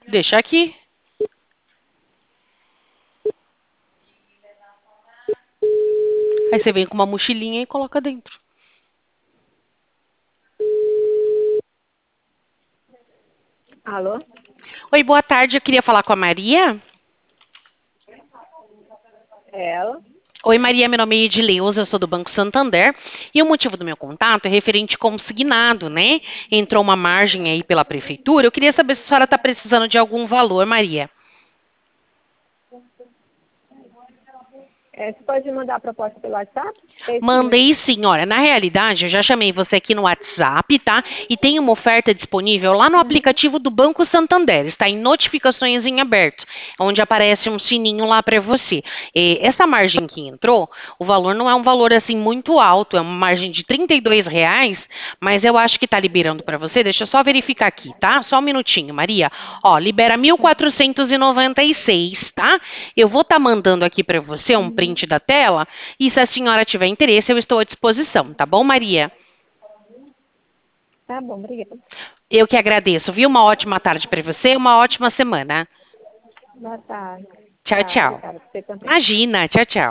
Deixa aqui. Aí você vem com uma mochilinha e coloca dentro. Alô? Oi, boa tarde. Eu queria falar com a Maria. É ela? Oi, Maria. Meu nome é Edileuza, eu sou do Banco Santander. E o motivo do meu contato é referente consignado, né? Entrou uma margem aí pela prefeitura. Eu queria saber se a senhora está precisando de algum valor, Maria. Você pode mandar a proposta pelo WhatsApp? É isso mesmo. Mandei sim, olha, na realidade, eu já chamei você aqui no WhatsApp, tá? E tem uma oferta disponível lá no Uhum. aplicativo do Banco Santander, está em notificações em aberto, onde aparece um sininho lá para você. E essa margem que entrou, o valor não é um valor assim muito alto, é uma margem de R$ 32, mas eu acho que tá liberando para você, deixa eu só verificar aqui, tá? Só um minutinho, Maria. Ó, libera 1.496, tá? Eu vou estar mandando aqui para você um Uhum. print da tela e se a senhora tiver interesse, eu estou à disposição, tá bom, Maria? Tá bom, obrigada. Eu que agradeço, viu? Uma ótima tarde para você e uma ótima semana. Boa tarde. Tchau, Tá, tchau. obrigada. Você também. Imagina, tchau, tchau.